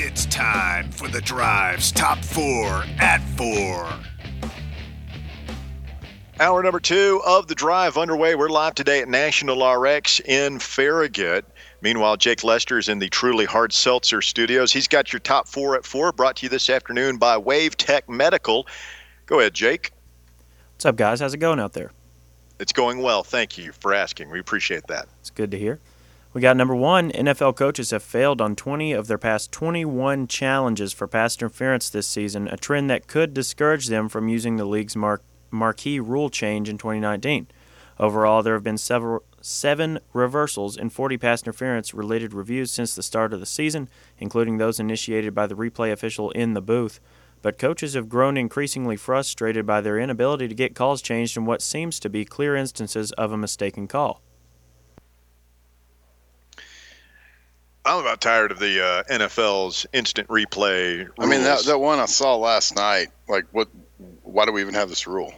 It's time for the Drive's Top 4 at 4. Hour number 2 of the Drive underway. We're live today at National RX in Farragut. Meanwhile, Jake Lester is in the Truly Hard Seltzer studios. He's got your Top 4 at 4 brought to you this afternoon by Wave Tech Medical. Go ahead, Jake. What's up, guys? How's it going out there? It's going well. Thank you for asking. We appreciate that. It's good to hear. We got number 1. NFL coaches have failed on 20 of their past 21 challenges for pass interference this season, a trend that could discourage them from using the league's marquee rule change in 2019. Overall, there have been 7 reversals and 40 pass interference-related reviews since the start of the season, including those initiated by the replay official in the booth. But coaches have grown increasingly frustrated by their inability to get calls changed in what seems to be clear instances of a mistaken call. I'm about tired of the NFL's instant replay rules. I mean, that one I saw last night, like, why do we even have this rule?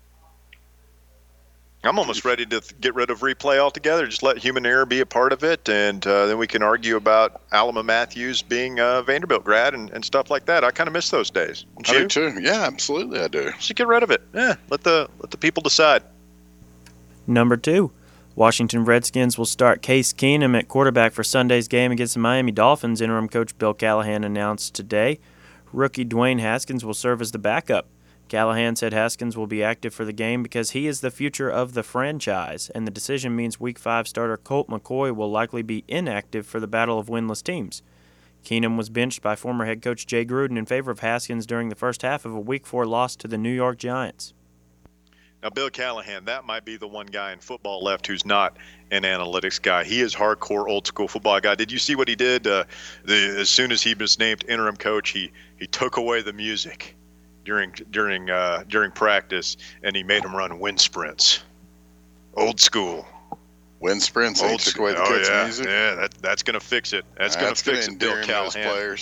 I'm almost ready to get rid of replay altogether. Just let human error be a part of it, and then we can argue about Alama Matthews being a Vanderbilt grad and stuff like that. I kind of miss those days. I do too. Yeah, absolutely I do. Just get rid of it. Yeah, let the people decide. Number 2. Washington Redskins will start Case Keenum at quarterback for Sunday's game against the Miami Dolphins, interim coach Bill Callahan announced today. Rookie Dwayne Haskins will serve as the backup. Callahan said Haskins will be active for the game because he is the future of the franchise, and the decision means Week 5 starter Colt McCoy will likely be inactive for the battle of winless teams. Keenum was benched by former head coach Jay Gruden in favor of Haskins during the first half of a Week 4 loss to the New York Giants. Now, Bill Callahan, that might be the one guy in football left who's not an analytics guy. He is hardcore old-school football guy. Did you see what he did? As soon as he was named interim coach, he took away the music during practice, and he made them run wind sprints. Old school. Wind sprints? He took away the kids' music? Yeah, that's going to fix it. That's going to fix it, Bill Callahan. Players.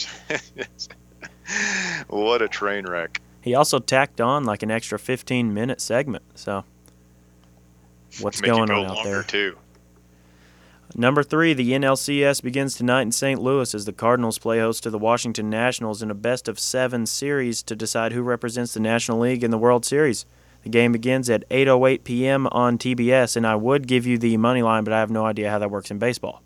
What a train wreck. He also tacked on like an extra 15-minute segment. So, what's going on out there? Too. Number 3, the NLCS begins tonight in St. Louis as the Cardinals play host to the Washington Nationals in a best-of-7 series to decide who represents the National League in the World Series. The game begins at 8:08 p.m. on TBS, and I would give you the money line, but I have no idea how that works in baseball.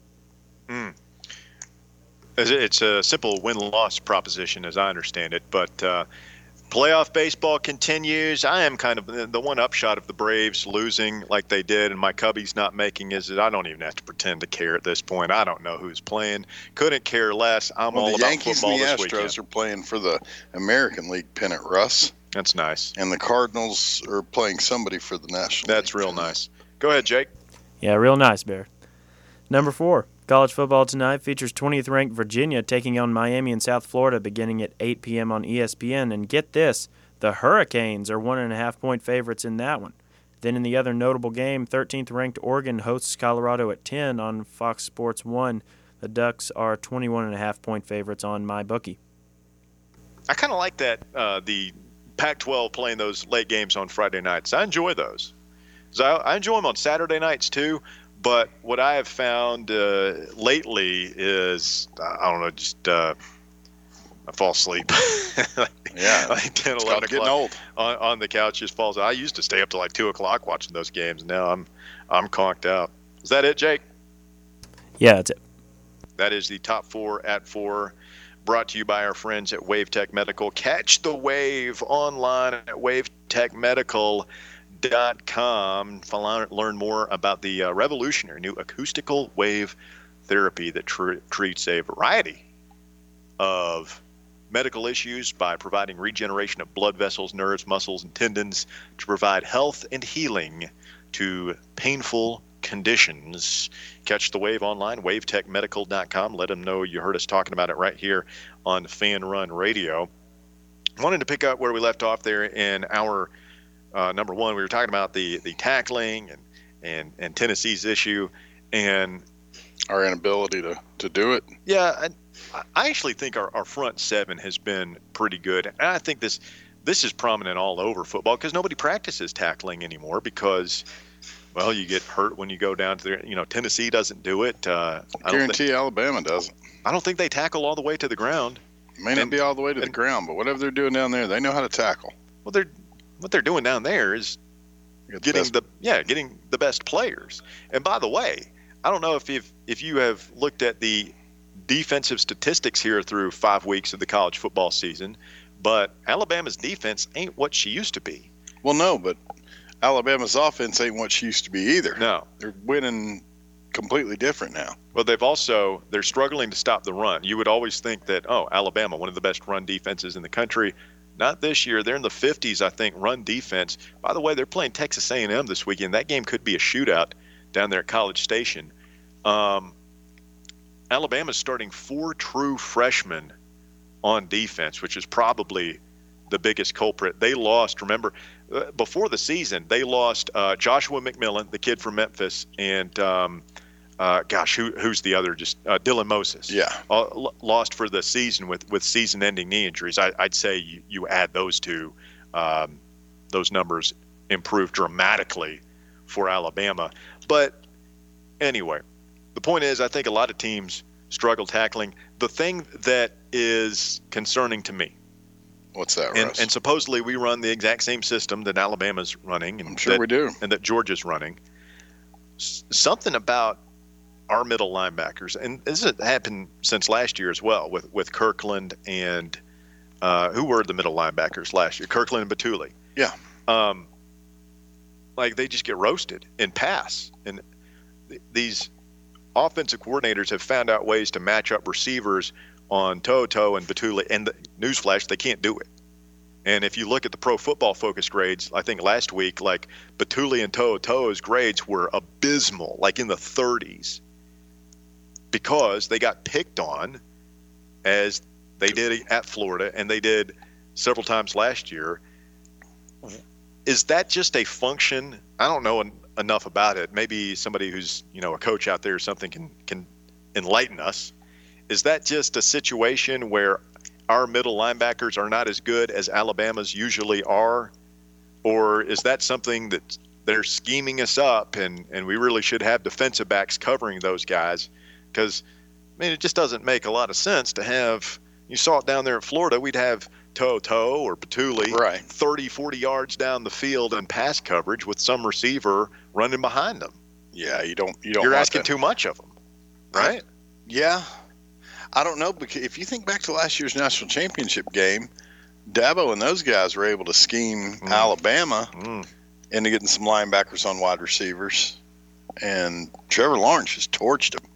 It's a simple win-loss proposition, as I understand it, but playoff baseball continues. I am kind of the one upshot of the Braves losing like they did and my Cubbies not making is that I don't even have to pretend to care at this point. I don't know who's playing. Couldn't care less. I'm all about football this weekend. The Yankees and the Astros are playing for the American League pennant, Russ. That's nice. And the Cardinals are playing somebody for the National League. That's real nice. Go ahead, Jake. Yeah, real nice, Bear. Number 4. College football tonight features 20th-ranked Virginia taking on Miami and South Florida beginning at 8 p.m. on ESPN. And get this, the Hurricanes are 1.5-point favorites in that one. Then in the other notable game, 13th-ranked Oregon hosts Colorado at 10 on Fox Sports 1. The Ducks are 21.5-point favorites on MyBookie. I kind of like that the Pac-12 playing those late games on Friday nights. I enjoy those. I enjoy them on Saturday nights too. But what I have found lately is, I don't know, just I fall asleep. Yeah, like 10, 11 getting old. On the couch just falls out. I used to stay up to like 2 o'clock watching those games. Now I'm conked out. Is that it, Jake? Yeah, that's it. That is the Top 4 at 4, brought to you by our friends at Wave Tech Medical. Catch the wave online at wavetechmedical.com. Learn more about the revolutionary new acoustical wave therapy that treats a variety of medical issues by providing regeneration of blood vessels, nerves, muscles, and tendons to provide health and healing to painful conditions. Catch the wave online, wavetechmedical.com. Let them know you heard us talking about it right here on Fan Run Radio. Wanted to pick up where we left off there in our number 1. We were talking about the tackling and Tennessee's issue and our inability to do it. Yeah, I actually think our front 7 has been pretty good. And I think this is prominent all over football because nobody practices tackling anymore because Well, you get hurt when you go down to there. Tennessee doesn't do it. I guarantee Alabama doesn't. I don't think they tackle all the way to the ground. May not be all the way to the ground, but whatever they're doing down there, they know how to tackle. Well, what they're doing down there is getting the best players. And by the way, I don't know if you have looked at the defensive statistics here through 5 weeks of the college football season, but Alabama's defense ain't what she used to be. Well, no, but Alabama's offense ain't what she used to be either. No. They're winning completely different now. Well, they're struggling to stop the run. You would always think that, Alabama, one of the best run defenses in the country. Not this year. They're in the 50s, I think, run defense. By the way, they're playing Texas A&M this weekend. That game could be a shootout down there at College Station. Alabama's starting 4 true freshmen on defense, which is probably the biggest culprit. They lost, remember, before the season, they lost Joshua McMillan, the kid from Memphis, and who's the other? Just Dylan Moses. Yeah. Lost for the season with season-ending knee injuries. I'd say you add those two, those numbers improve dramatically for Alabama. But anyway, the point is, I think a lot of teams struggle tackling. The thing that is concerning to me. What's that, Russ? And supposedly we run the exact same system that Alabama's running. And I'm sure we do. And that Georgia's running. Something about our middle linebackers, and this has happened since last year as well with Kirkland and who were the middle linebackers last year? Kirkland and Batuli. Yeah. Like they just get roasted in pass. And these offensive coordinators have found out ways to match up receivers on To'oTo'o and Batuli, and newsflash, they can't do it. And if you look at the Pro Football Focus grades, I think last week, like Batuli and To'oTo'o's grades were abysmal, like in the 30s, because they got picked on as they did at Florida and they did several times last year. Is that just a function? I don't know enough about it. Maybe somebody who's, a coach out there or something can enlighten us. Is that just a situation where our middle linebackers are not as good as Alabama's usually are? Or is that something that they're scheming us up and we really should have defensive backs covering those guys? Because, it just doesn't make a lot of sense to have – you saw it down there in Florida. We'd have To'oTo'o or Batuli 30, 40 yards down the field in pass coverage with some receiver running behind them. Yeah, you don't You're asking too much of them, right? Yeah. I don't know, because if you think back to last year's national championship game, Dabo and those guys were able to scheme Alabama into getting some linebackers on wide receivers, and Trevor Lawrence just torched them.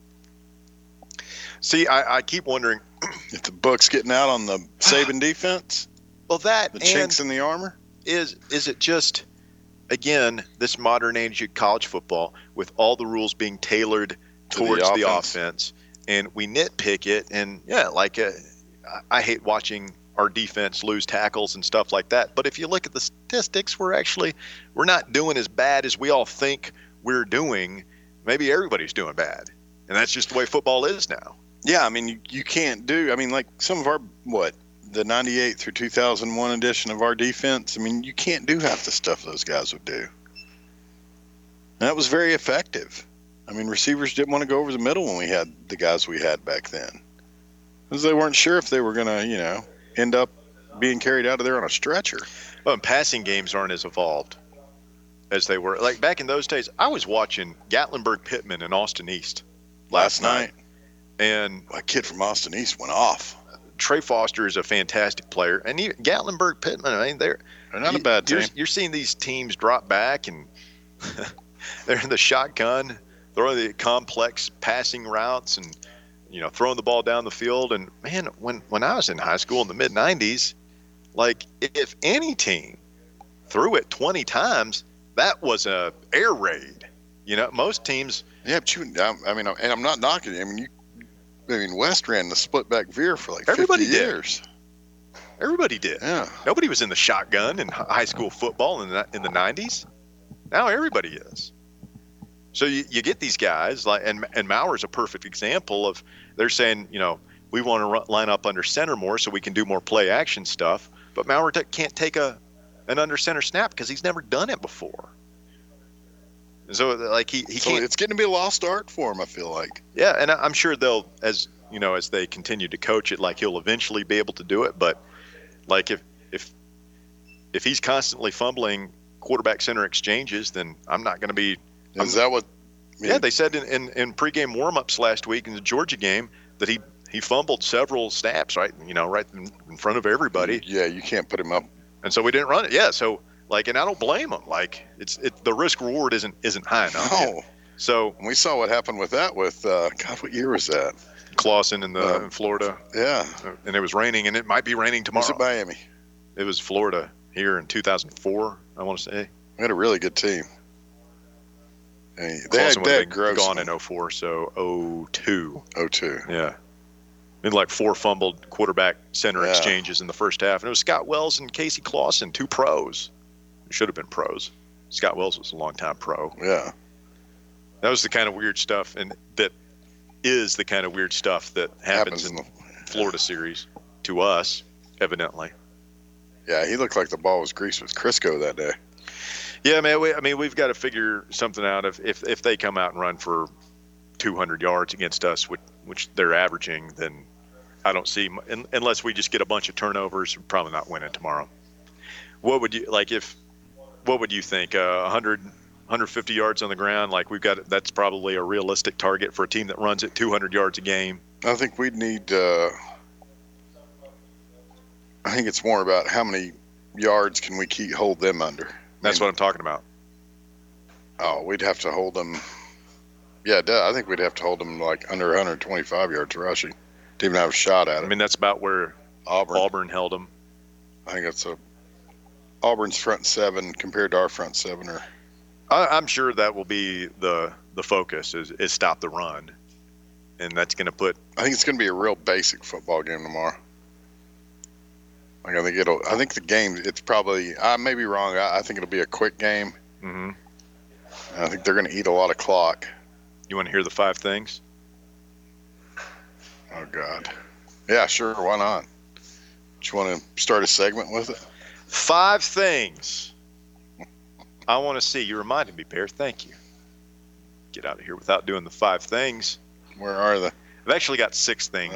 See, I keep wondering if the book's getting out on the Saban defense. Well, the chinks in the armor. Is it just, again, this modern age of college football with all the rules being tailored towards the offense? And we nitpick it, and I hate watching our defense lose tackles and stuff like that. But if you look at the statistics, we're not doing as bad as we all think we're doing. Maybe everybody's doing bad, and that's just the way football is now. Yeah, you can't do. Like some of our the 98 through 2001 edition of our defense. You can't do half the stuff those guys would do. And that was very effective. Receivers didn't want to go over the middle when we had the guys we had back then, because they weren't sure if they were going to, end up being carried out of there on a stretcher. Well, and passing games aren't as evolved as they were. Like back in those days, I was watching Gatlinburg Pittman and Austin East last night. And a kid from Austin East went off. Trey Foster is a fantastic player. And Gatlinburg Pittman, they're not a bad team. You're seeing these teams drop back, and they're in the shotgun, throwing the complex passing routes and, throwing the ball down the field. And, man, when I was in high school in the mid-'90s, if any team threw it 20 times, that was a air raid. Most teams – yeah, but and I'm not knocking it. West ran the split back veer for 50 years. Everybody did. Yeah. Nobody was in the shotgun in high school football in the 90s. Now everybody is. So you get these guys and Maurer's a perfect example of, they're saying, we want to line up under center more so we can do more play action stuff. But Maurer can't take an under center snap because he's never done it before. So like he So can't. it's getting to be a lost art for him, I feel like. Yeah, and I'm sure they'll, as they continue to coach it, like he'll eventually be able to do it. But like if he's constantly fumbling quarterback center exchanges, then I'm not going to be. Is that what? Yeah, they said in pregame warmups last week in the Georgia game that he fumbled several snaps right in front of everybody. Yeah, you can't put him up. And so we didn't run it. Yeah, so like, and I don't blame him. Like the risk reward isn't high enough. No. So We saw what happened with that. With God, what year was that? Clausen in Florida, Yeah, and it was raining, and it might be raining tomorrow. was it Miami? It was Florida here in 2004, I want to say. We had a really good team. They Clausen would had have been Gross gone in 04, so 02. 02. Yeah. And like 4 fumbled quarterback center Yeah. exchanges in the first half. And it was Scott Wells and Casey Clausen, 2 pros. Who should have been pros. Scott Wells was a longtime pro. Yeah. That was the kind of weird stuff, and that is the kind of weird stuff that happens in the Florida series to us, evidently. Yeah, he looked like the ball was greased with Crisco that day. Yeah, man. We've got to figure something out. If they come out and run for 200 yards against us, which they're averaging, then I don't see, unless we just get a bunch of turnovers, we're probably not winning tomorrow. What would you What would you think? 100, 150 yards on the ground, like that's probably a realistic target for a team that runs at 200 yards a game. I think we'd need. I think it's more about how many yards can we hold them under. That's what I'm talking about. Oh, we'd have to hold them. Yeah, I think we'd have to hold them like under 125 yards rushing to even have a shot at it. I mean, that's about where Auburn held them. I think it's Auburn's front seven compared to our front seven. I'm sure that will be the focus is stop the run, and that's going to put. I think it's going to be a real basic football game tomorrow. Like I think the game. It's probably. I may be wrong. I think it'll be a quick game. Mm-hmm. And I think they're going to eat a lot of clock. You want to hear the 5 things? Oh God. Yeah, sure. Why not? Do you want to start a segment with it? 5 things I want to see. You reminded me, Bear. Thank you. Get out of here without doing the 5 things. Where are they? I've actually got 6 things.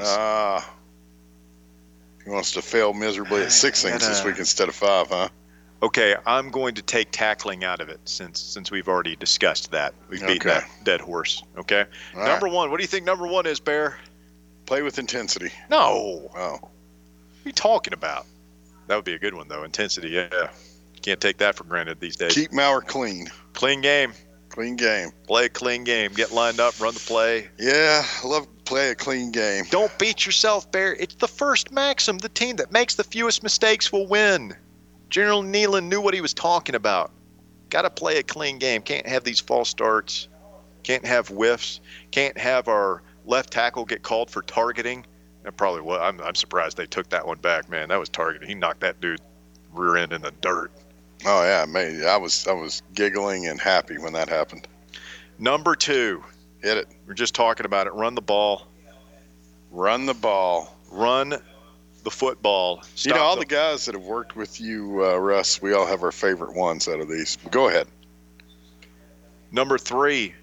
He wants to fail miserably at 6 things this week instead of 5, huh? Okay, I'm going to take tackling out of it since we've already discussed that. We've beaten that dead horse. Okay. All Number right. 1. What do you think number 1 is, Bear? Play with intensity. No. Oh. What are you talking about? That would be a good one, though. Intensity, yeah. Can't take that for granted these days. Keep Maurer clean. Clean game. Clean game. Play a clean game. Get lined up, run the play. Yeah, I love to play a clean game. Don't beat yourself, Bear. It's the first maxim. The team that makes the fewest mistakes will win. General Neyland knew what he was talking about. Got to play a clean game. Can't have these false starts. Can't have whiffs. Can't have our left tackle get called for targeting. That probably was. I'm surprised they took that one back, man. That was targeting. He knocked that dude rear end in the dirt. Oh yeah, maybe. I was giggling and happy when that happened. Number 2. Hit it. We're just talking about it. Run the ball. Run the ball. Run the football. You know, all the guys that have worked with you, Russ, we all have our favorite ones out of these. Go ahead. Number 3,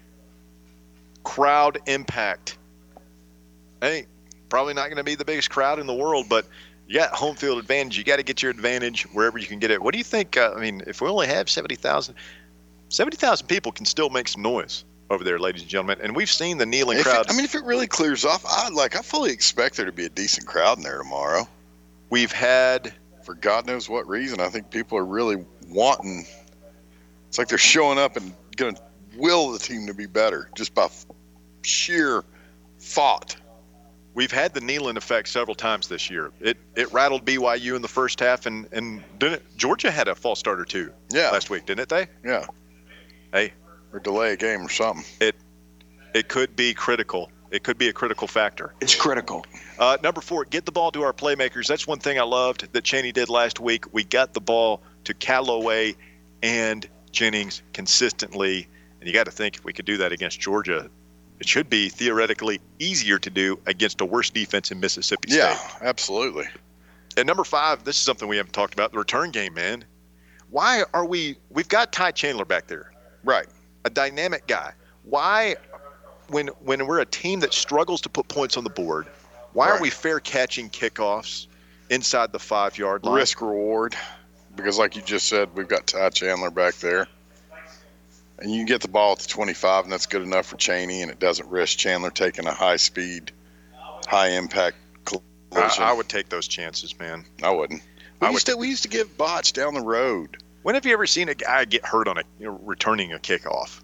crowd impact. Hey, probably not going to be the biggest crowd in the world, but you got home field advantage. You got to get your advantage wherever you can get it. What do you think? If we only have 70,000 people can still make some noise over there, ladies and gentlemen. And we've seen the kneeling crowd. If it really clears off, I fully expect there to be a decent crowd in there tomorrow. We've had, for God knows what reason, I think people are really wanting. It's like they're showing up and going to will the team to be better just by sheer thought. We've had the Neyland effect several times this year. It rattled BYU in the first half, and didn't it? Georgia had a false start or 2 last week, didn't they? Yeah. Hey. Or delay a game or something. It could be critical. It could be a critical factor. It's critical. Number 4, get the ball to our playmakers. That's one thing I loved that Chaney did last week. We got the ball to Callaway and Jennings consistently, and you got to think if we could do that against Georgia, it should be theoretically easier to do against a worse defense in Mississippi State. Yeah, absolutely. And number 5, this is something we haven't talked about, the return game, man. Why are we've got Ty Chandler back there. Right. a dynamic guy. Why, when we're a team that struggles to put points on the board, why aren't we fair catching kickoffs inside the 5-yard line? Risk reward, because like you just said, we've got Ty Chandler back there. And you get the ball at the 25, and that's good enough for Chaney, and it doesn't risk Chandler taking a high-speed, high-impact collision. I would take those chances, man. I wouldn't. We used to give botch down the road. When have you ever seen a guy get hurt on returning a kickoff?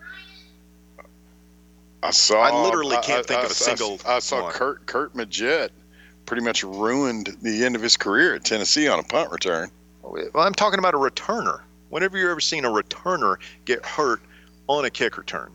I literally can't think of a single I saw one. Kurt Majette pretty much ruined the end of his career at Tennessee on a punt return. Well, I'm talking about a returner. Whenever you've ever seen a returner get hurt on a kick return?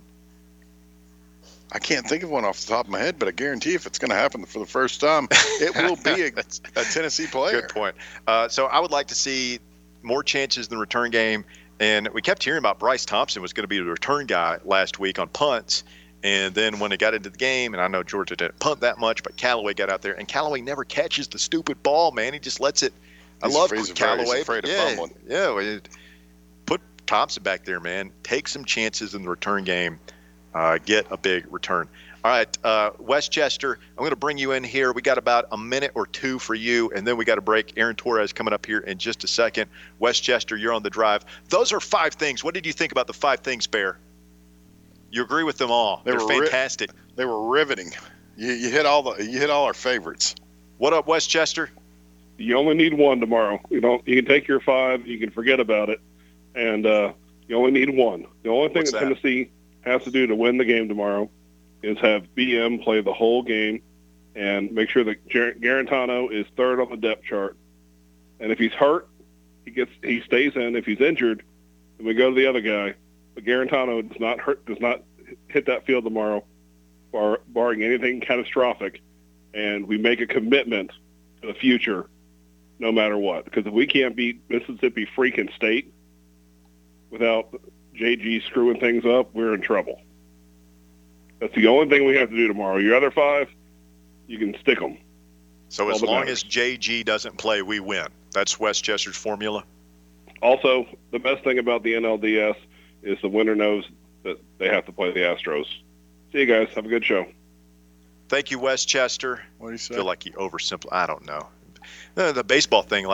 I can't think of one off the top of my head, but I guarantee if it's going to happen for the first time, it will be a Tennessee player. Good point. So I would like to see more chances in the return game. And we kept hearing about Bryce Thompson was going to be the return guy last week on punts. And then when it got into the game, and I know Georgia didn't punt that much, but Callaway got out there, and Callaway never catches the stupid ball, man. He just lets it. I love Callaway. He's afraid of fumbling. Yeah, put Thompson back there, man. Take some chances in the return game. Get a big return. All right, Westchester, I'm going to bring you in here. We got about a minute or two for you, and then we got a break. Aaron Torres coming up here in just a second. Westchester, you're on the drive. Those are 5 things. What did you think about the 5 things, Bear? You agree with them all? They're fantastic. They were riveting. You hit all our favorites. What up, Westchester? You only need one tomorrow. You can take your 5. You can forget about it, and you only need one. The only thing that Tennessee has to do to win the game tomorrow is have BM play the whole game and make sure that Garantano is 3rd on the depth chart. And if he's hurt, he stays in. If he's injured, then we go to the other guy. But Garantano does not hit that field tomorrow, barring anything catastrophic, and we make a commitment to the future no matter what. Because if we can't beat Mississippi freaking State without JG screwing things up, we're in trouble. That's the only thing we have to do tomorrow. Your other 5, you can stick them. So as long as JG doesn't play, we win. That's Westchester's formula? Also, the best thing about the NLDS is the winner knows that they have to play the Astros. See you guys. Have a good show. Thank you, Westchester. What do you say? I feel like you oversimplify. I don't know. The baseball thing,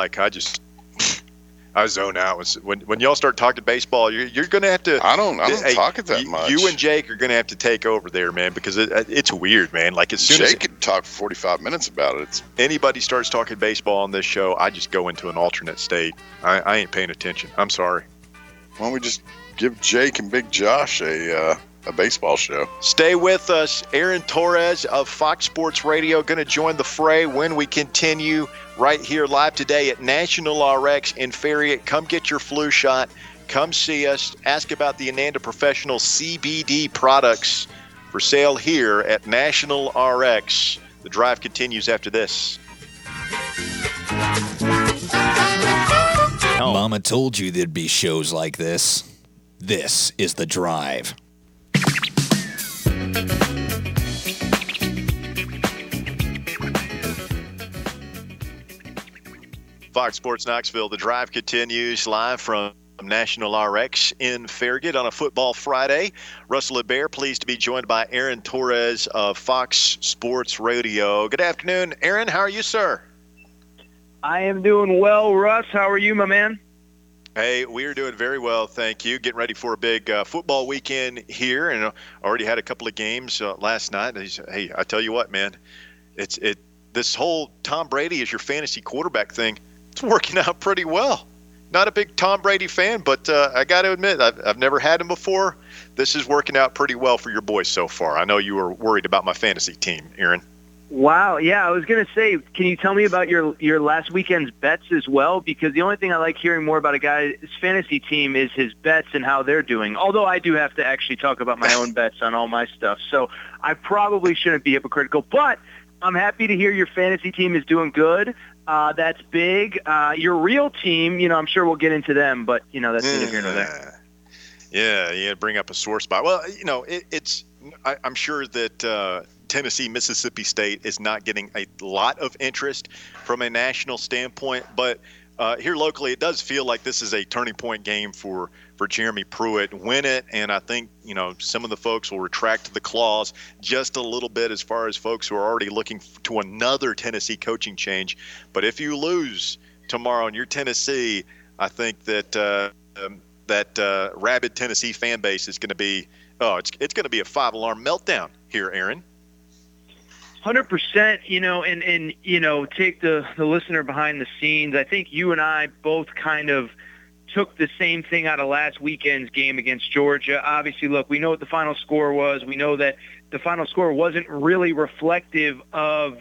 I zone out. When y'all start talking baseball, you're going to have to. I don't talk it that much. You and Jake are going to have to take over there, man, because it's weird, man. Like as soon Jake could talk for 45 minutes about it. Anybody starts talking baseball on this show, I just go into an alternate state. I ain't paying attention. I'm sorry. Why don't we just give Jake and Big Josh a baseball show? Stay with us. Aaron Torres of Fox Sports Radio going to join the fray when we continue right here live today at National RX in Farragut. Come get your flu shot. Come see us. Ask about the Ananda Professional CBD products for sale here at National RX. The drive continues after this. Mama told you there'd be shows like this. This is The Drive. Fox Sports Knoxville, The Drive continues live from National RX in Farragut on a football Friday. Russell Hebert, pleased to be joined by Aaron Torres of Fox Sports Radio. Good afternoon, Aaron. How are you, sir? I am doing well, Russ. How are you, my man? Hey, we are doing very well, thank you. Getting ready for a big football weekend here, and already had a couple of games last night. Hey, I tell you what, man, this whole Tom Brady as your fantasy quarterback thing, it's working out pretty well. Not a big Tom Brady fan, but I got to admit, I've never had him before. This is working out pretty well for your boys so far. I know you were worried about my fantasy team, Aaron. Wow, yeah, I was going to say, can you tell me about your last weekend's bets as well? Because the only thing I like hearing more about a guy's fantasy team is his bets and how they're doing. Although I do have to actually talk about my own bets on all my stuff. So I probably shouldn't be hypocritical. But I'm happy to hear your fantasy team is doing good. That's big. Your real team, I'm sure we'll get into them, but, that's neither here nor there. Yeah, bring up a sore spot. Well, I'm sure that Tennessee, Mississippi State is not getting a lot of interest from a national standpoint, but here locally, it does feel like this is a turning point game for Jeremy Pruitt. Win it, and I think some of the folks will retract the clause just a little bit as far as folks who are already looking to another Tennessee coaching change. But if you lose tomorrow and you're Tennessee, I think that rabid Tennessee fan base is going to be it's going to be a 5-alarm meltdown here, Aaron. 100%, and take the listener behind the scenes. I think you and I both kind of took the same thing out of last weekend's game against Georgia. Obviously, look, we know what the final score was. We know that the final score wasn't really reflective of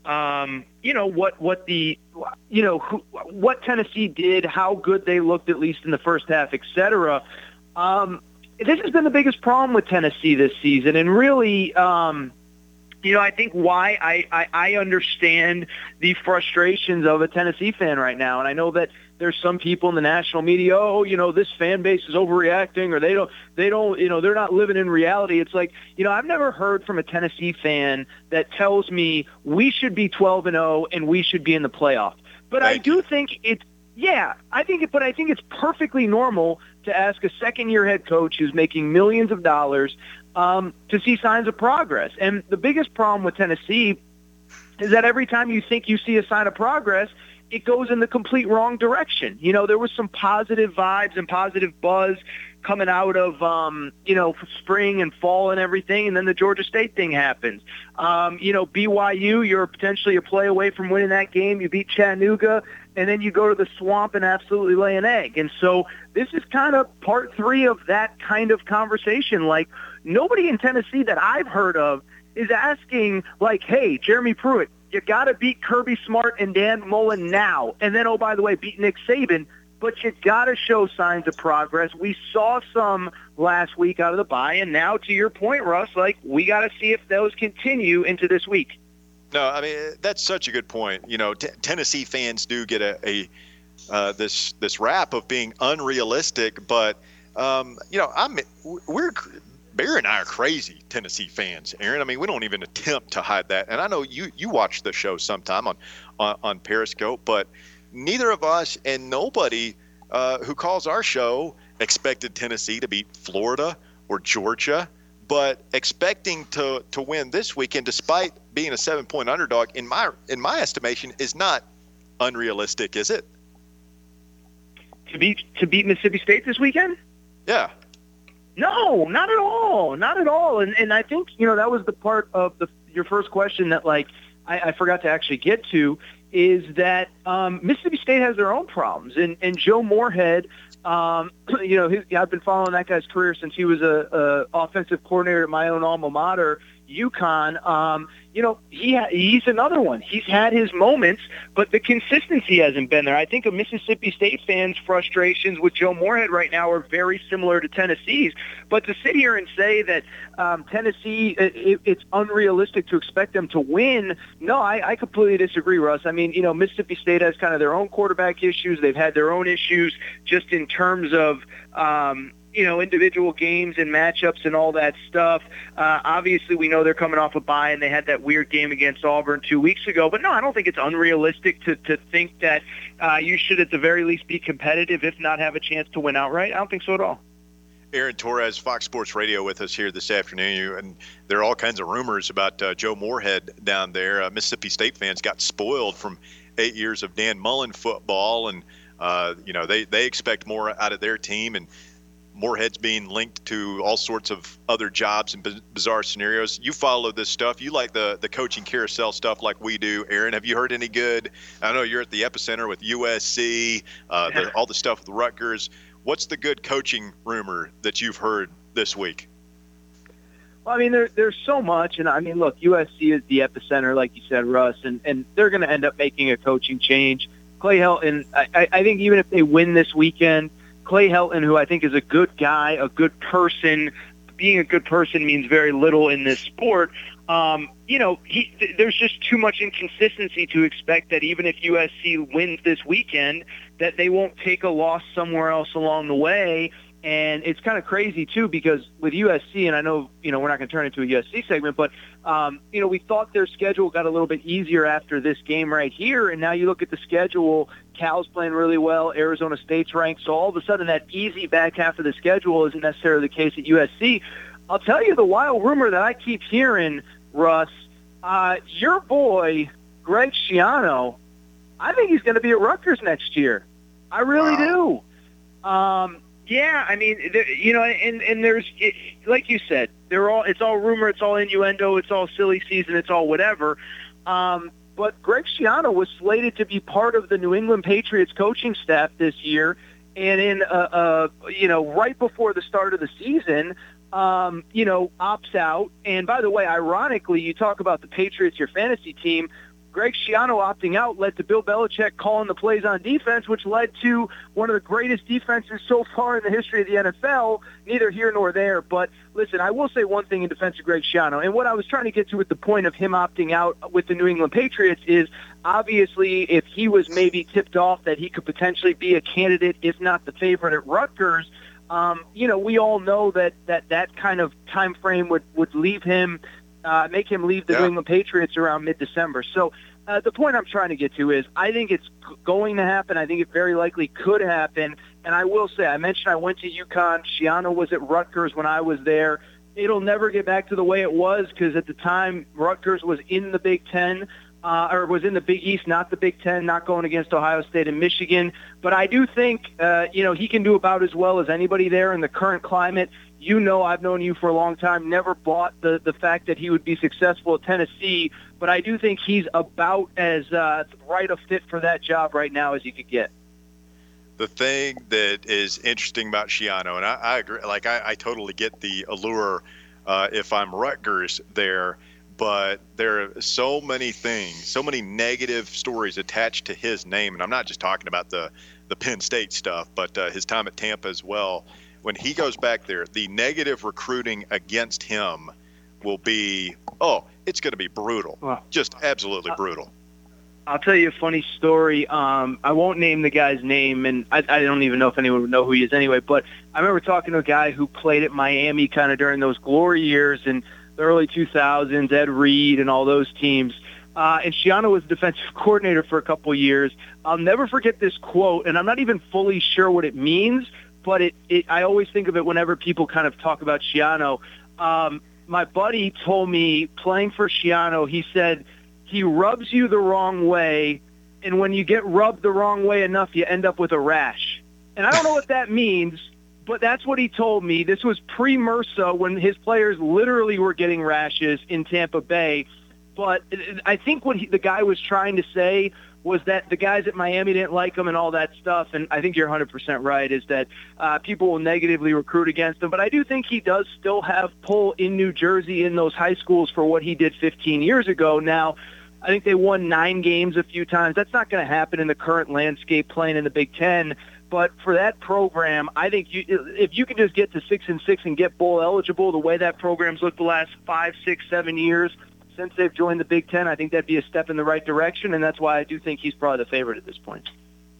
what Tennessee did, how good they looked, at least in the first half, etc. This has been the biggest problem with Tennessee this season, and really, I think why I understand the frustrations of a Tennessee fan right now, and I know that there's some people in the national media, this fan base is overreacting, or they don't, they're not living in reality. It's like, I've never heard from a Tennessee fan that tells me we should be 12-0 and we should be in the playoff. But I do think I think it's perfectly normal to ask a second-year head coach who's making millions of dollars to see signs of progress. And the biggest problem with Tennessee is that every time you think you see a sign of progress, it goes in the complete wrong direction. There was some positive vibes and positive buzz coming out of, spring and fall and everything, and then the Georgia State thing happens. BYU, you're potentially a play away from winning that game. You beat Chattanooga, and then you go to the Swamp and absolutely lay an egg. And so this is kind of part 3 of that kind of conversation. Like, nobody in Tennessee that I've heard of is asking, like, hey, Jeremy Pruitt, you got to beat Kirby Smart and Dan Mullen now. And then, oh, by the way, beat Nick Saban. But you got to show signs of progress. We saw some last week out of the bye, and now to your point, Russ, like, we got to see if those continue into this week. No, I mean, that's such a good point. Tennessee fans do get this rap of being unrealistic, but Bear and I are crazy Tennessee fans, Aaron. I mean, we don't even attempt to hide that. And I know you watch the show sometime on Periscope, but neither of us and nobody who calls our show expected Tennessee to beat Florida or Georgia, but expecting to win this weekend, despite being a 7-point underdog, in my estimation, is not unrealistic, is it? To beat Mississippi State this weekend? Yeah. No, not at all. Not at all. And I think, that was the part of your first question that, like, I forgot to actually get to, is that Mississippi State has their own problems. And Joe Moorhead, I've been following that guy's career since he was a offensive coordinator at my own alma mater, UConn. He's another one. He's had his moments, but the consistency hasn't been there. I think of Mississippi State fans' frustrations with Joe Moorhead right now are very similar to Tennessee's. But to sit here and say that Tennessee, it's unrealistic to expect them to win, no, I completely disagree, Russ. I mean, Mississippi State has kind of their own quarterback issues. They've had their own issues just in terms of individual games and matchups and all that stuff. Obviously, we know they're coming off a bye, and they had that weird game against Auburn 2 weeks ago. But no, I don't think it's unrealistic to think that you should at the very least be competitive, if not have a chance to win outright. I don't think so at all. Aaron Torres, Fox Sports Radio, with us here this afternoon. And there are all kinds of rumors about Joe Moorhead down there. Mississippi State fans got spoiled from 8 years of Dan Mullen football, and they expect more out of their team. And Moorhead's being linked to all sorts of other jobs and bizarre scenarios. You follow this stuff. You like the coaching carousel stuff like we do. Aaron, have you heard any good? I know you're at the epicenter with USC, all the stuff with Rutgers. What's the good coaching rumor that you've heard this week? Well, I mean, there's so much. And, I mean, look, USC is the epicenter, like you said, Russ, and they're going to end up making a coaching change. Clay Helton, I think even if they win this weekend, Clay Helton, who I think is a good guy, a good person. Being a good person means very little in this sport. There's just too much inconsistency to expect that even if USC wins this weekend, that they won't take a loss somewhere else along the way And it's kind of crazy, too, because with USC, and I know, we're not going to turn into a USC segment, but, we thought their schedule got a little bit easier after this game right here. And now you look at the schedule, Cal's playing really well, Arizona State's ranked. So all of a sudden that easy back half of the schedule isn't necessarily the case at USC. I'll tell you the wild rumor that I keep hearing, Russ, your boy, Greg Schiano, I think he's going to be at Rutgers next year. I really do. Yeah, I mean, and there's, like you said, it's all rumor, it's all innuendo, it's all silly season, it's all whatever. But Greg Schiano was slated to be part of the New England Patriots coaching staff this year, and in right before the start of the season, opts out. And by the way, ironically, you talk about the Patriots, your fantasy team. Greg Schiano opting out led to Bill Belichick calling the plays on defense, which led to one of the greatest defenses so far in the history of the NFL, neither here nor there. But listen, I will say one thing in defense of Greg Schiano, and what I was trying to get to with the point of him opting out with the New England Patriots is obviously if he was maybe tipped off that he could potentially be a candidate, if not the favorite at Rutgers, we all know that kind of time frame would leave him, make him leave the New England Patriots around mid-December. So the point I'm trying to get to is I think it's going to happen. I think it very likely could happen. And I will say, I mentioned I went to UConn. Schiano was at Rutgers when I was there. It'll never get back to the way it was because at the time Rutgers was in the Big Ten. Or was in the Big East, not the Big Ten, not going against Ohio State and Michigan. But I do think, he can do about as well as anybody there in the current climate. I've known you for a long time, never bought the fact that he would be successful at Tennessee, but I do think he's about as right a fit for that job right now as you could get. The thing that is interesting about Schiano, and I agree, I totally get the allure if I'm Rutgers there, but there are so many things, so many negative stories attached to his name, and I'm not just talking about the Penn State stuff, but his time at Tampa as well. When he goes back there, the negative recruiting against him will be, it's going to be brutal, just absolutely brutal. I'll tell you a funny story. I won't name the guy's name, and I don't even know if anyone would know who he is anyway, but I remember talking to a guy who played at Miami kind of during those glory years in the early 2000s, Ed Reed and all those teams. And Schiano was defensive coordinator for a couple of years. I'll never forget this quote, and I'm not even fully sure what it means, but I always think of it whenever people kind of talk about Schiano. My buddy told me, playing for Schiano, he said, he rubs you the wrong way, and when you get rubbed the wrong way enough, you end up with a rash. And I don't know what that means, but that's what he told me. This was pre-MRSA when his players literally were getting rashes in Tampa Bay. But I think what the guy was trying to say was that the guys at Miami didn't like him and all that stuff. And I think you're 100% right, is that people will negatively recruit against him. But I do think he does still have pull in New Jersey in those high schools for what he did 15 years ago. Now, I think they won 9 games a few times. That's not going to happen in the current landscape playing in the Big Ten. But for that program, I think if you can just get to 6-6 and get bowl eligible, the way that program's looked the last 5, 6, 7 years since they've joined the Big Ten, I think that'd be a step in the right direction, and that's why I do think he's probably the favorite at this point.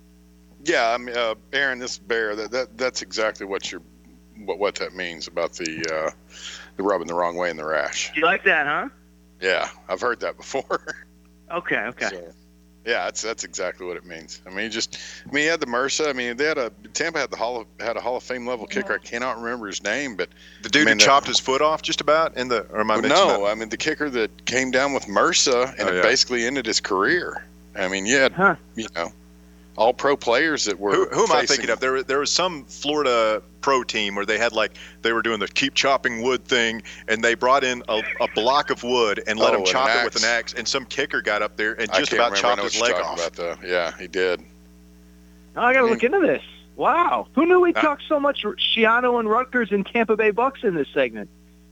Yeah, I mean, Aaron, this is Bear. That's exactly what that means about the rubbing the wrong way and the rash. You like that, huh? Yeah, I've heard that before. Okay. So, yeah, that's exactly what it means. I mean, he had the MRSA. I mean, Tampa had a Hall of Fame level kicker. I cannot remember his name, but the dude who chopped his foot off just about the kicker that came down with MRSA and it basically ended his career. I mean, you had all pro players that were. Who am I thinking of? There was some Florida pro team where they had they were doing the keep chopping wood thing, and they brought in a block of wood and let him chop it with an axe, and some kicker got up there and just about chopped his leg off. Yeah, he did. Oh, I got to look into this. Wow, who knew we talked so much Schiano and Rutgers and Tampa Bay Bucks in this segment?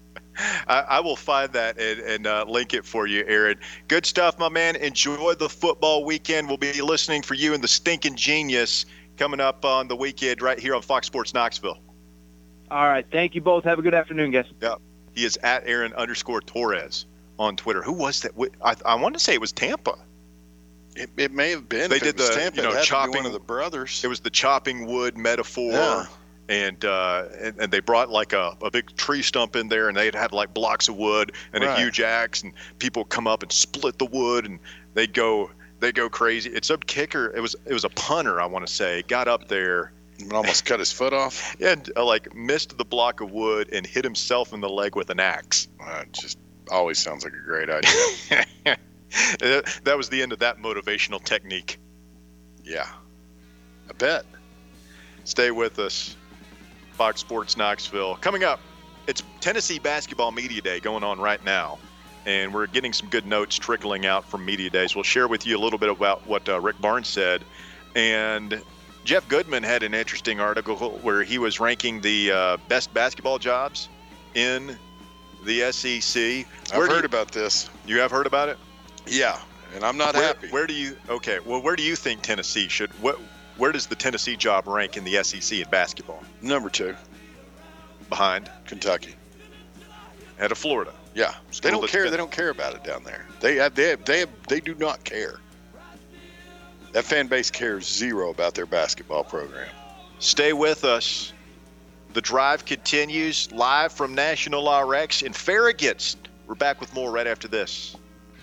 I will find that and link it for you, Aaron. Good stuff, my man. Enjoy the football weekend. We'll be listening for you and the Stinking Genius coming up on the weekend right here on Fox Sports Knoxville. All right. Thank you both. Have a good afternoon, guys. Yeah. He is at Aaron_Torres on Twitter. Who was that? I want to say it was Tampa. It may have been. They did the Tampa, chopping. one of the brothers. It was the chopping wood metaphor. Yeah. And they brought like a big tree stump in there, and they'd have like blocks of wood and a huge axe, and people would come up and split the wood, and they'd go crazy. It's some kicker. It was a punter, I want to say, got up there and almost cut his foot off, and like missed the block of wood and hit himself in the leg with an axe. It just always sounds like a great idea. That was the end of that motivational technique. Yeah, I bet. Stay with us. Fox Sports Knoxville. Coming up, it's Tennessee Basketball Media Day going on right now, and we're getting some good notes trickling out from Media Days. We'll share with you a little bit about what Rick Barnes said, and Jeff Goodman had an interesting article where he was ranking the best basketball jobs in the SEC. I've heard about this. You have heard about it? Yeah, and I'm not happy. Where do you think Tennessee should where does the Tennessee job rank in the SEC in basketball? Number 2. Behind Kentucky. Ahead of Florida. Yeah. They don't care. They don't care about it down there. They do not care. That fan base cares zero about their basketball program. Stay with us. The drive continues live from National RX in Farragut. We're back with more right after this.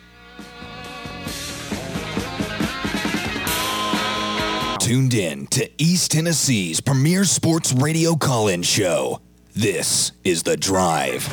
Tuned in to East Tennessee's premier sports radio call-in show. This is The Drive.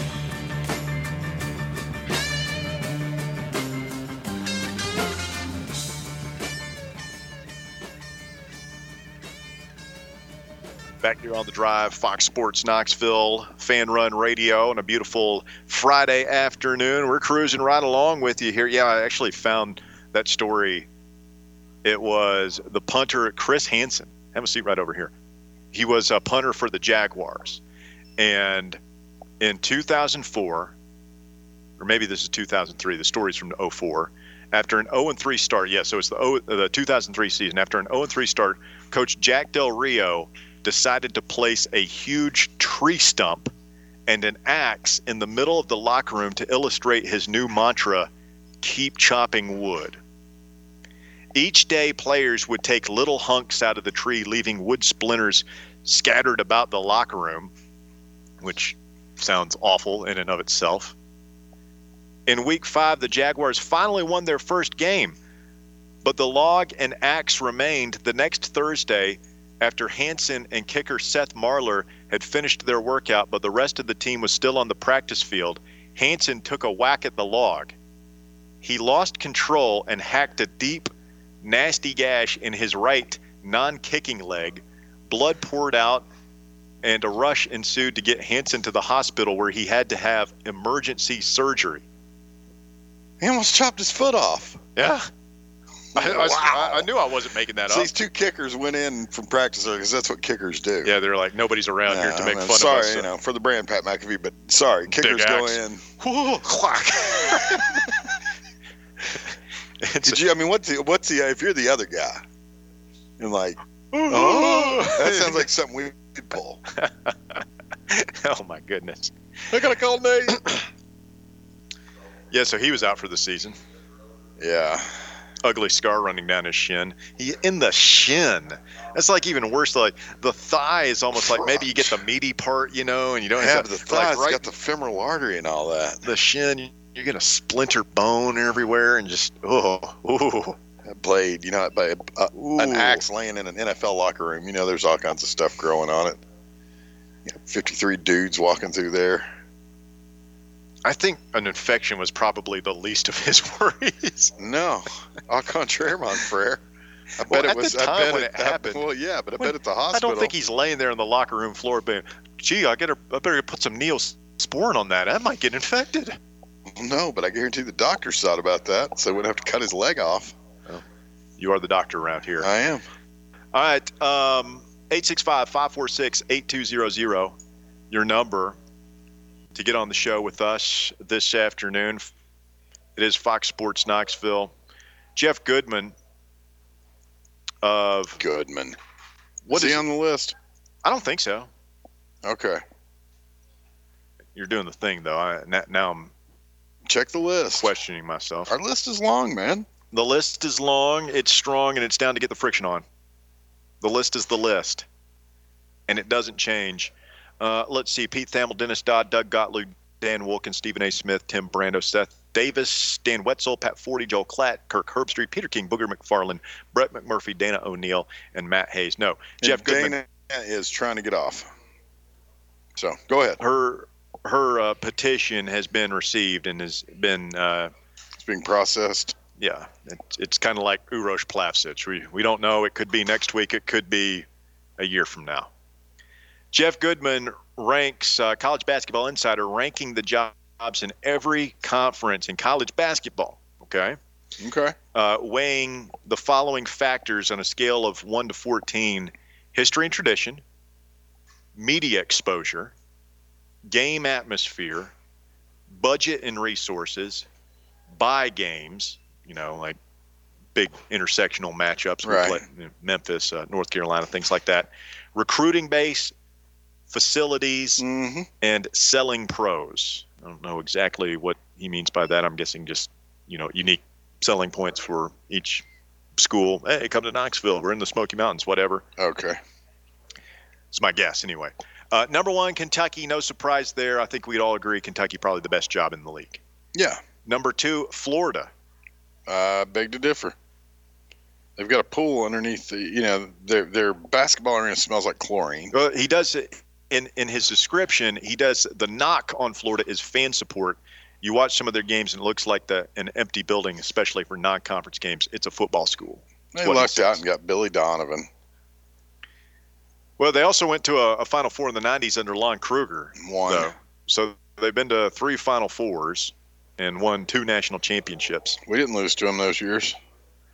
Back here on The Drive, Fox Sports Knoxville, Fan Run Radio, on a beautiful Friday afternoon. We're cruising right along with you here. Yeah, I actually found that story. It was the punter, Chris Hansen. Have a seat right over here. He was a punter for the Jaguars. And in 2004, or maybe this is 2003, the story's from 2004, after an 0-3 start, so it's the 2003 season, after an 0-3 start, Coach Jack Del Rio decided to place a huge tree stump and an axe in the middle of the locker room to illustrate his new mantra, keep chopping wood. Each day, players would take little hunks out of the tree, leaving wood splinters scattered about the locker room, which sounds awful in and of itself. In Week 5, the Jaguars finally won their first game, but the log and axe remained the next Thursday after Hansen and kicker Seth Marler had finished their workout, but the rest of the team was still on the practice field. Hansen took a whack at the log. He lost control and hacked a deep, nasty gash in his right non-kicking leg. Blood poured out, and a rush ensued to get Hansen to the hospital, where he had to have emergency surgery. He almost chopped his foot off. Yeah. Wow. I knew I wasn't making that up. These two kickers went in from practice because that's what kickers do. Yeah, they're like, nobody's around here to make fun of us. Sorry, for the brand, Pat McAfee, but sorry, kickers go in. If you're the other guy, and like, that sounds like something we could pull. Oh my goodness! I gotta call Nate. Yeah, so he was out for the season. Yeah. Ugly scar running down his shin. In the shin. That's like even worse. Like the thigh is almost like maybe you get the meaty part, and you don't have the thigh. It's got the femoral artery and all that. The shin, you get a splinter bone everywhere, and just that blade. An axe laying in an NFL locker room. There's all kinds of stuff growing on it. 53 dudes walking through there. I think an infection was probably the least of his worries. No, au contraire, mon frere. I bet it was. At the time when it happened. Well, yeah, but I bet at the hospital. I don't think he's laying there in the locker room floor being, gee, I better put some Neosporin on that. That might get infected. No, but I guarantee the doctors thought about that, so we'd have to cut his leg off. Well, you are the doctor around here. I am. All right, 865-546-8200, your number to get on the show with us this afternoon. It is Fox Sports Knoxville. Jeff Goodman of Goodman. What is he on the list? I don't think so. Okay. You're doing the thing, though. Now I'm check the list. Questioning myself. Our list is long, man. The list is long, it's strong, and it's down to get the friction on. The list is the list. and it doesn't change. Let's see: Pete Thamel, Dennis Dodd, Doug Gottlieb, Dan Wilkins, Stephen A. Smith, Tim Brando, Seth Davis, Dan Wetzel, Pat Forty, Joel Klatt, Kirk Herbstreit, Peter King, Booger McFarland, Brett McMurphy, Dana O'Neill, and Matt Hayes. No, Jeff Goodman. Dana is trying to get off. So go ahead. Her petition has been received and has been it's being processed. Yeah, it's kind of like Uroš Plavšič. We don't know. It could be next week. It could be a year from now. Jeff Goodman ranks College Basketball Insider ranking the jobs in every conference in college basketball. Okay. Weighing the following factors on a scale of 1 to 14: history and tradition, media exposure, game atmosphere, budget and resources, buy games, like big intersectional matchups with Memphis, North Carolina, things like that, recruiting base, facilities, and selling pros. I don't know exactly what he means by that. I'm guessing just, unique selling points for each school. Hey, come to Knoxville. We're in the Smoky Mountains, whatever. Okay. It's my guess anyway. Number 1, Kentucky, no surprise there. I think we'd all agree Kentucky probably the best job in the league. Yeah. Number 2, Florida. Beg to differ. They've got a pool underneath their basketball arena smells like chlorine. Well, he does in his description. He does the knock on Florida is fan support. You watch some of their games and it looks like an empty building, especially for non-conference games. It's a football school. They lucked out and got Billy Donovan. Well, they also went to a Final Four in the 90s under Lon Kruger. Won. So they've been to 3 Final Fours and won 2 national championships. We didn't lose to them those years. I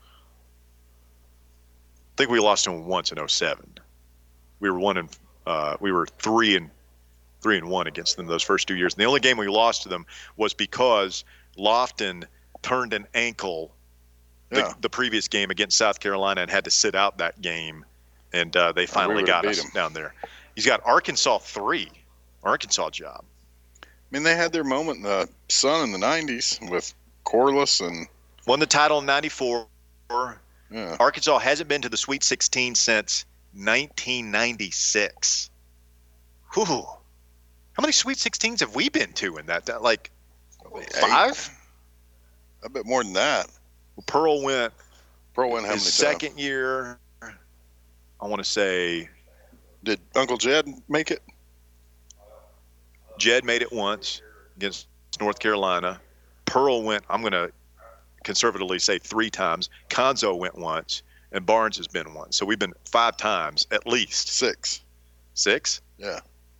think we lost to them once in 2007. We were 3-1 against them those first 2 years. And the only game we lost to them was because Lofton turned an ankle the previous game against South Carolina and had to sit out that game. And they finally got us down there. He's got Arkansas 3. Arkansas job. I mean, they had their moment in the sun in the 90s with Corliss and won the title in 94. Yeah. Arkansas hasn't been to the Sweet 16 since 1996. Whew. How many Sweet 16s have we been to in that? Like 5? I bet more than that. Well, Pearl went how many times? Second year. I want to say. Did Uncle Jed make it? Jed made it once against North Carolina. Pearl went, I'm going to conservatively say 3 times. Konzo went once, and Barnes has been once. So we've been 5 times at least. 6. 6? Yeah.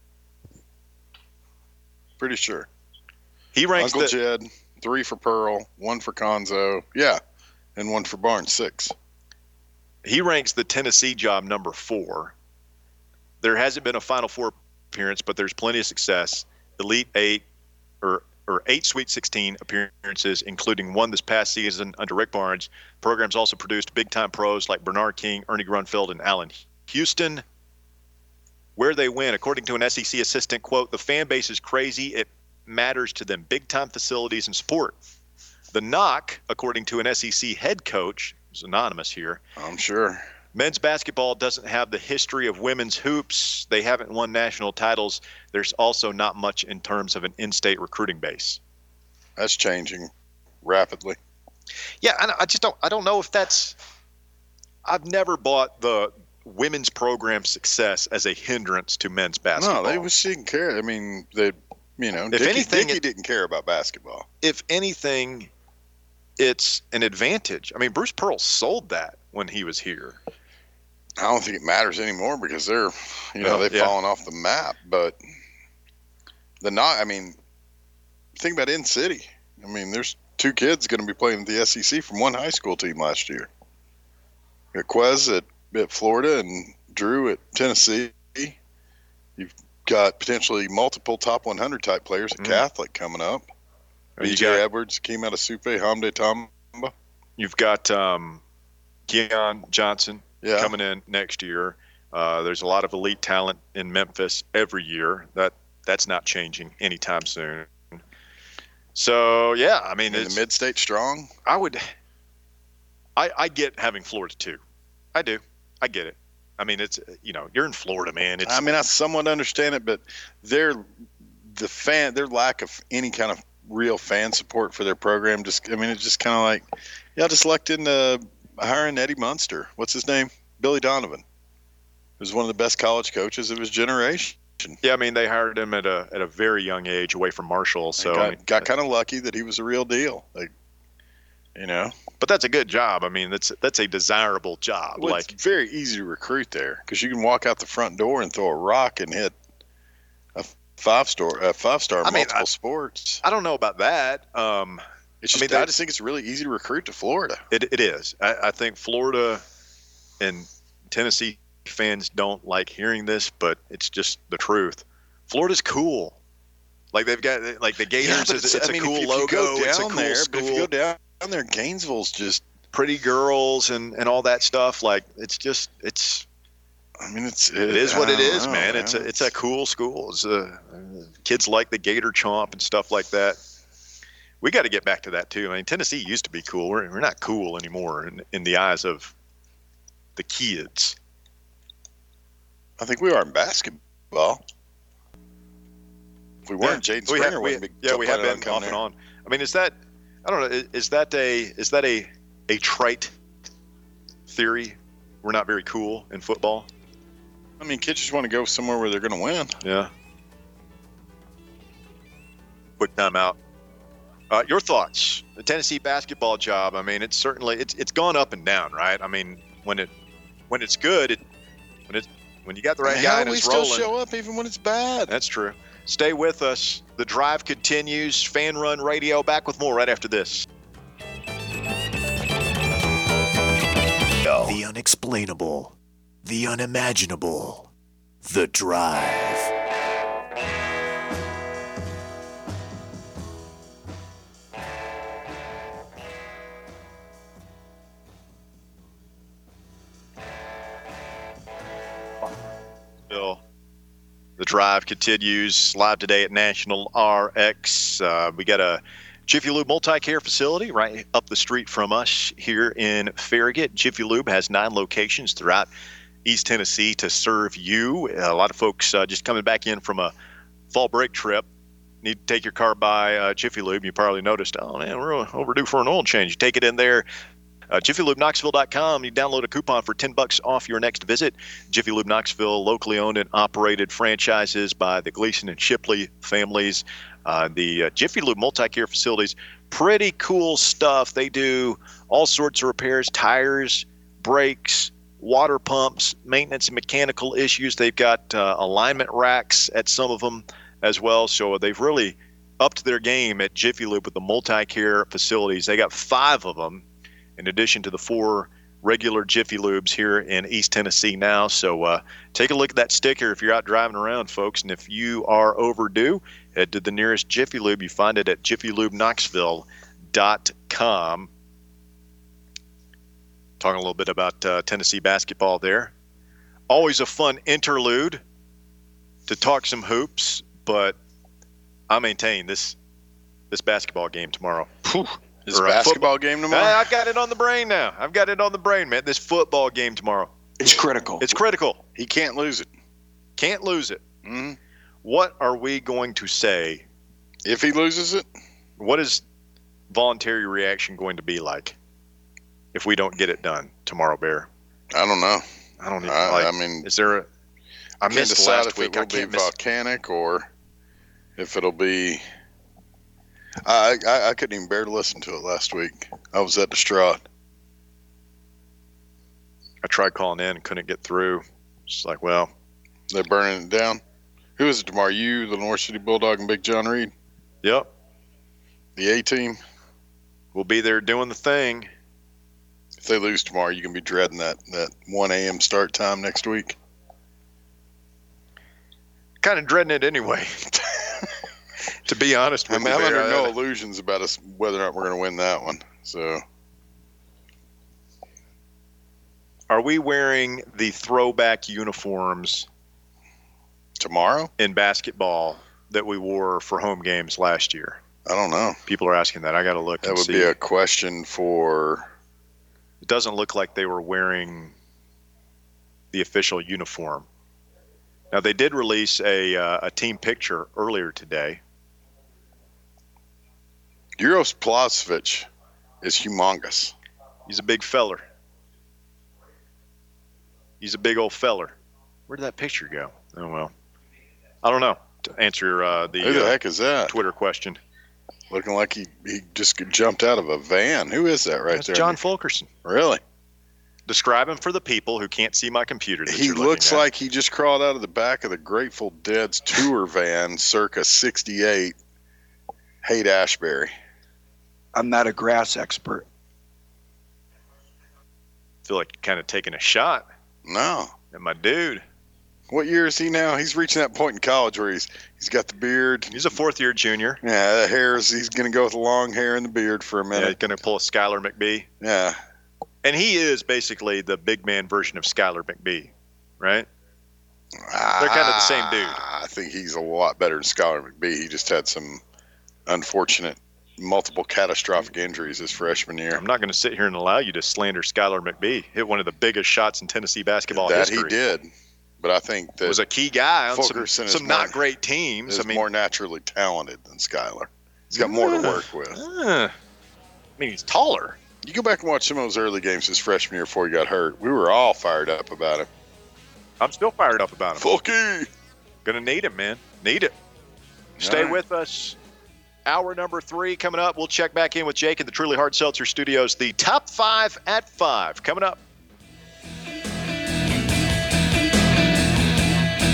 Pretty sure. He ranks Uncle Jed, 3 for Pearl, 1 for Konzo. Yeah. And 1 for Barnes, 6. He ranks the Tennessee job number 4. There hasn't been a Final Four appearance, but there's plenty of success. Elite 8 or 8 Sweet 16 appearances, including 1 this past season under Rick Barnes. Program's also produced big-time pros like Bernard King, Ernie Grunfeld, and Allen Houston. Where they win, according to an SEC assistant, quote, the fan base is crazy. It matters to them. Big-time facilities and support. The knock, according to an SEC head coach, who's anonymous here. I'm sure. Men's basketball doesn't have the history of women's hoops. They haven't won national titles. There's also not much in terms of an in-state recruiting base. That's changing rapidly. Yeah, I don't know if that's – I've never bought the women's program success as a hindrance to men's basketball. No, they was taking care. I mean, Dickie didn't care about basketball. If anything, it's an advantage. I mean, Bruce Pearl sold that when he was here. I don't think it matters anymore because they've fallen off the map. But think about in-city. I mean, there's 2 kids going to be playing at the SEC from 1 high school team last year. You got Quez at Florida and Drew at Tennessee. You've got potentially multiple top 100 type players at Catholic coming up. B.J. Edwards, came out of Supe, Hamde Tamba. You've got Keon Johnson coming in next year. There's a lot of elite talent in Memphis every year. That's not changing anytime soon. So, yeah, I mean, the mid-state strong? I get having Florida too. I do. I get it. I mean, it's you're in Florida, man. I mean, I somewhat understand it, but their lack of any kind of real fan support for their program it's just kind of like, y'all just lucked into hiring Eddie Munster. What's his name? Billy Donovan. He was one of the best college coaches of his generation. Yeah, I mean, they hired him at a very young age away from Marshall, so got kind of lucky that he was a real deal. But that's a good job. I mean, that's a desirable job. Well, it's very easy to recruit there because you can walk out the front door and throw a rock and hit a five-star multiple sports. I don't know about that. I just think it's really easy to recruit to Florida. It is. I think Florida and Tennessee fans don't like hearing this, but it's just the truth. Florida's cool. Like they've got the Gators. It's a cool logo. It's a cool school. But if you go down there, Gainesville's just pretty girls and all that stuff. Like it is what it is, man. It's a cool school. Kids like the Gator Chomp and stuff like that. We got to get back to that too. I mean, Tennessee used to be cool. We're not cool anymore in the eyes of the kids. I think we are in basketball. If we weren't, Jaden Springer wouldn't be. We have been off and on. I mean, is that a trite theory? We're not very cool in football. I mean, kids just want to go somewhere where they're going to win. Yeah. Quick timeout. Your thoughts? The Tennessee basketball job. I mean, it's gone up and down, right? I mean, when it's good, when you got the right guy and it's rolling. We still show up even when it's bad. That's true. Stay with us. The drive continues. Fan Run Radio. Back with more right after this. The unexplainable. The unimaginable. The drive. The drive continues live today at National RX. We got a Jiffy Lube multi-care facility right up the street from us here in Farragut. Jiffy Lube has 9 locations throughout East Tennessee to serve you. A lot of folks just coming back in from a fall break trip need to take your car by Jiffy Lube. You probably noticed, oh man, we're overdue for an oil change. You take it in there. JiffyLubeKnoxville.com. You download a coupon for $10 off your next visit. Jiffy Lube Knoxville, locally owned and operated franchises by the Gleason and Shipley families. The Jiffy Lube multi-care facilities, pretty cool stuff. They do all sorts of repairs, tires, brakes, water pumps, maintenance and mechanical issues. They've got alignment racks at some of them as well. So they've really upped their game at Jiffy Lube with the multi-care facilities. They got 5 of them, in addition to the 4 regular Jiffy Lubes here in East Tennessee now. So take a look at that sticker if you're out driving around, folks. And if you are overdue, head to the nearest Jiffy Lube. You find it at JiffyLubeKnoxville.com. Talking a little bit about Tennessee basketball there. Always a fun interlude to talk some hoops, but I maintain this basketball game tomorrow. Is basketball game tomorrow? I've got it on the brain now. I've got it on the brain, man. This football game tomorrow. It's critical. It's critical. He can't lose it. Can't lose it. Mm-hmm. What are we going to say if he loses it? What is voluntary reaction going to be like if we don't get it done tomorrow, Bear? I don't know. I don't even. I mean, is there a? I can't decide if it will be volcanic or if it'll be. I couldn't even bear to listen to it last week. I was that distraught. I tried calling in and couldn't get through. It's like, well, they're burning it down. Who is it tomorrow? You, the North City Bulldog, and Big John Reed? Yep. The A-team? We'll be there doing the thing. If they lose tomorrow, you can be dreading that 1 a.m. start time next week. Kind of dreading it anyway. To be honest with you, I'm under no illusions about us whether or not we're going to win that one. So, are we wearing the throwback uniforms tomorrow in basketball that we wore for home games last year? I don't know. People are asking that. I got to look. That would be a question for. It doesn't look like they were wearing the official uniform. Now, they did release a team picture earlier today. Uros Plavsic is humongous. He's a big feller. He's a big old feller. Where did that picture go? Oh, well. I don't know. To answer Who the heck is that? Twitter question. Looking like he just jumped out of a van. Who is that right That's there? John Fulkerson. Really? Describe him for the people who can't see my computer. He looks like he just crawled out of the back of the Grateful Dead's tour van circa 68. Haight Ashbury. I'm not a grass expert. I feel like you're kind of taking a shot No. at my dude. What year is he now? He's reaching that point in college where he's got the beard. He's a fourth-year junior. Yeah, the hair he's going to go with the long hair and the beard for a Yeah, minute. he's going to pull a Skylar McBee. Yeah. And he is basically the big man version of Skylar McBee, right? They're kind of the same dude. I think he's a lot better than Skylar McBee. He just had some unfortunate, multiple catastrophic injuries his freshman year. I'm not going to sit here and allow you to slander Skylar McBee. Hit one of the biggest shots in Tennessee basketball history. That he did. But I think that was a key guy on some not great teams. He's more naturally talented than Skylar. He's got more to work with. I mean, he's taller. You go back and watch some of those early games his freshman year before he got hurt. We were all fired up about him. I'm still fired up about him. Fulky! Gonna need it, man. Need it. Stay with us. Hour number 3 coming up. We'll check back in with Jake in the Truly Hard Seltzer Studios. The top 5 at 5 coming up.